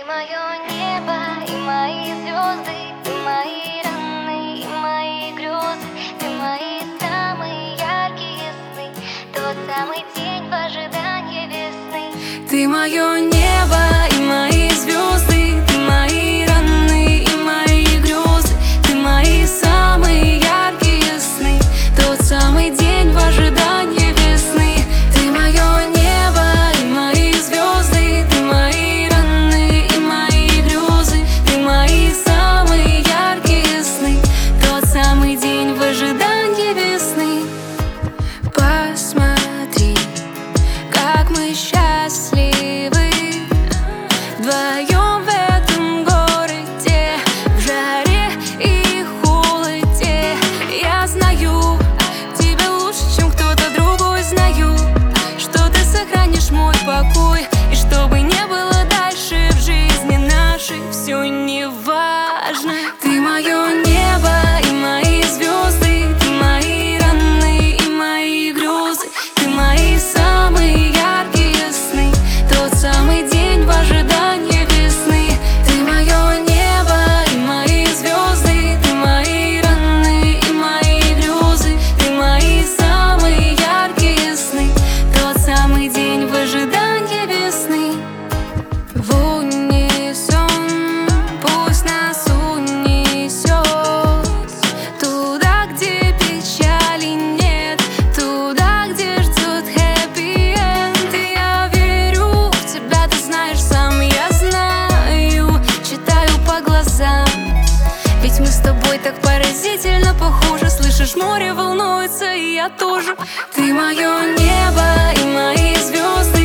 мое небо и мои звезды, ты мои раны и мои грезы, ты мои самые яркие сны, тот самый день в ожидании весны. Ты мое небо и мои звезды, ты мои раны и мои грезы, ты мои самые яркие сны, тот самый день в ожидании весны. Ты мое небо и мои звезды, ты мои раны и мои грезы, ты мои самые яркие сны, тот самый день в ожидании весны. Посмотри, как мы счастливы вдвоем в этом городе, в жаре и холоде. Я знаю тебя лучше, чем кто-то другой. Знаю, что ты сохранишь мой покой, и что бы ни было дальше в жизни нашей, все не важно. Ты мое небо и мои звезды, ты мои раны и мои грезы, ты мои самые яркие сны, тот самый день в ожидании весны. Ты мое небо и мои звезды, ты мои раны и мои грезы, ты мои самые яркие сны, тот самый день в ожидании весны. В унисон пусть нас унесет туда, где печали нет, туда, где ждет хэппи-энд. И я верю в тебя, ты знаешь сам, я знаю, читаю по глазам. Ведь мы с тобой так поразительно похожи. Слышишь, море волнуется, и я тоже. Ты мое небо и мои звезды,